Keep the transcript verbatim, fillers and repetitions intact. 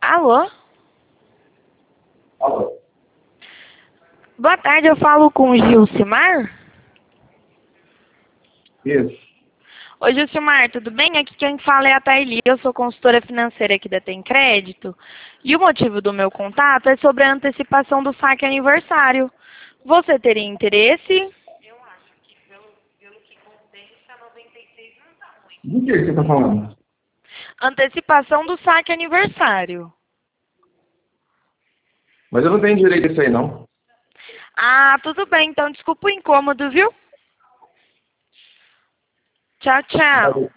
Alô? Alô? Boa tarde, eu falo com o Gilcimar? Isso. Oi, Gilcimar, tudo bem? Aqui quem fala é a Thaili, eu sou consultora financeira aqui da Tem Crédito. E o motivo do meu contato é sobre a antecipação do saque aniversário. Você teria interesse? Do que você está falando? Antecipação do saque aniversário. Mas eu não tenho direito a isso aí, não. Ah, tudo bem, então desculpa o incômodo, viu? Tchau, tchau.